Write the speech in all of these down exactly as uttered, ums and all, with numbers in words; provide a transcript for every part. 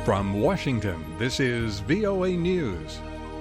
From Washington, this is V O A News.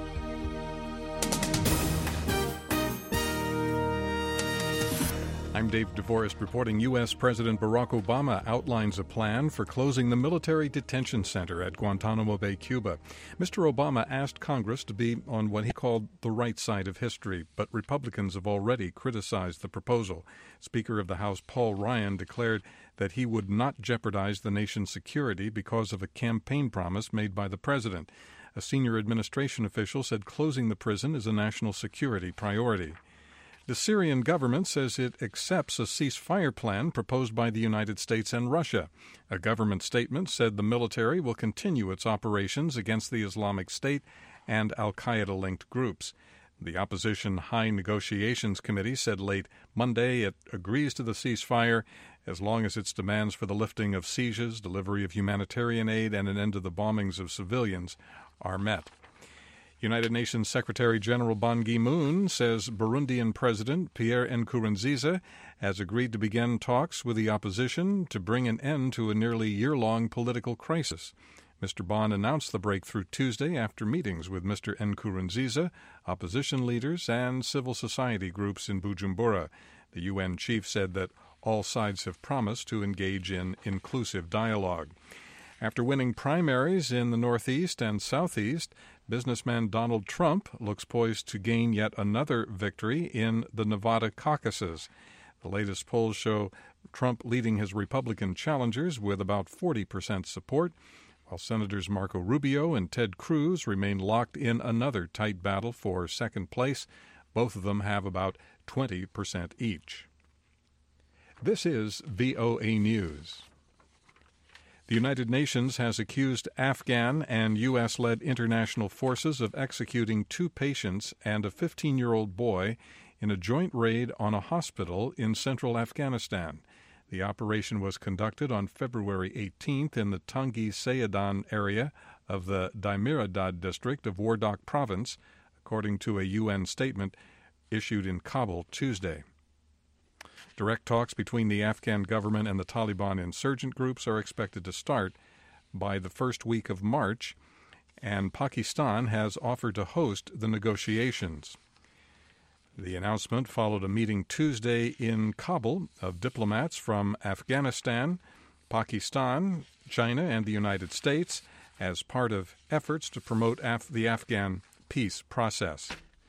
I'm Dave DeForest reporting U S. President Barack Obama outlines a plan for closing the military detention center at Guantanamo Bay, Cuba. Mister Obama asked Congress to be on what he called the right side of history, but Republicans have already criticized the proposal. Speaker of the House Paul Ryan declared that he would not jeopardize the nation's security because of a campaign promise made by the president. A senior administration official said closing the prison is a national security priority. The Syrian government says it accepts a ceasefire plan proposed by the United States and Russia. A government statement said the military will continue its operations against the Islamic State and al-Qaeda-linked groups. The opposition High Negotiations Committee said late Monday it agrees to the ceasefire as long as its demands for the lifting of sieges, delivery of humanitarian aid, and an end to the bombings of civilians are met. United Nations Secretary General Ban Ki-moon says Burundian President Pierre Nkurunziza has agreed to begin talks with the opposition to bring an end to a nearly year-long political crisis. Mister Ban announced the breakthrough Tuesday after meetings with Mister Nkurunziza, opposition leaders, and civil society groups in Bujumbura. The U N chief said that all sides have promised to engage in inclusive dialogue. After winning primaries in the Northeast and Southeast, businessman Donald Trump looks poised to gain yet another victory in the Nevada caucuses. The latest polls show Trump leading his Republican challengers with about forty percent support, while Senators Marco Rubio and Ted Cruz remain locked in another tight battle for second place. Both of them have about twenty percent each. This is V O A News. The United Nations has accused Afghan and U S-led international forces of executing two patients and a fifteen-year-old boy in a joint raid on a hospital in central Afghanistan. The operation was conducted on February eighteenth in the Tangi Sayadan area of the Dimiradad district of Wardak province, according to a U N statement issued in Kabul Tuesday. Direct talks between the Afghan government and the Taliban insurgent groups are expected to start by the first week of March, and Pakistan has offered to host the negotiations. The announcement followed a meeting Tuesday in Kabul of diplomats from Afghanistan, Pakistan, China, and the United States as part of efforts to promote Af- the Afghan peace process.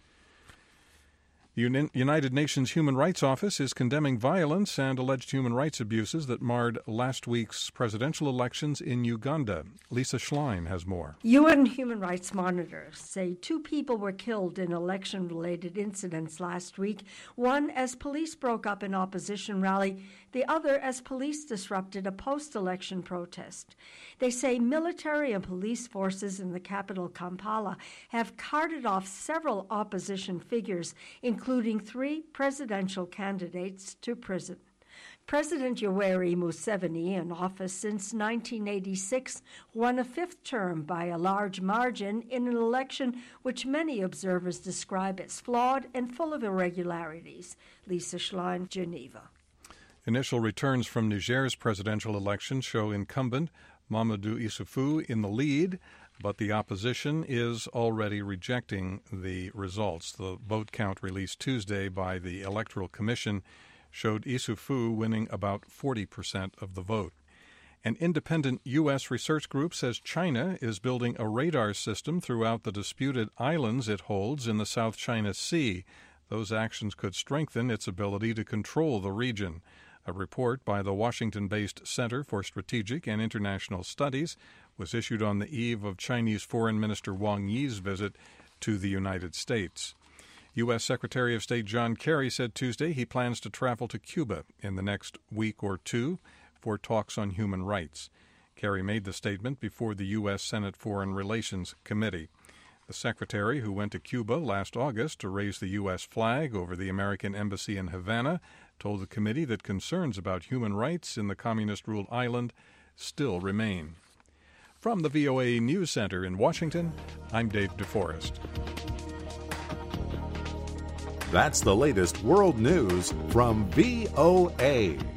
The United Nations Human Rights Office is condemning violence and alleged human rights abuses that marred last week's presidential elections in Uganda. Lisa Schlein has more. U N human rights monitors say two people were killed in election-related incidents last week, one as police broke up an opposition rally, the other as police disrupted a post-election protest. They say military and police forces in the capital, Kampala, have carted off several opposition figures, including including three presidential candidates, to prison. President Yoweri Museveni, in office since nineteen eighty-six, won a fifth term by a large margin in an election which many observers describe as flawed and full of irregularities. Lisa Schlein, Geneva. Initial returns from Niger's presidential election show incumbent Mamadou Issoufou in the lead, but the opposition is already rejecting the results. The vote count released Tuesday by the Electoral Commission showed Issoufou winning about forty percent of the vote. An independent U S research group says China is building a radar system throughout the disputed islands it holds in the South China Sea. Those actions could strengthen its ability to control the region. A report by the Washington-based Center for Strategic and International Studies was issued on the eve of Chinese Foreign Minister Wang Yi's visit to the United States. U S. Secretary of State John Kerry said Tuesday he plans to travel to Cuba in the next week or two for talks on human rights. Kerry made the statement before the U S. Senate Foreign Relations Committee. The secretary, who went to Cuba last August to raise the U S flag over the American embassy in Havana, told the committee that concerns about human rights in the communist-ruled island still remain. From the V O A News Center in Washington, I'm Dave DeForest. That's the latest world news from V O A.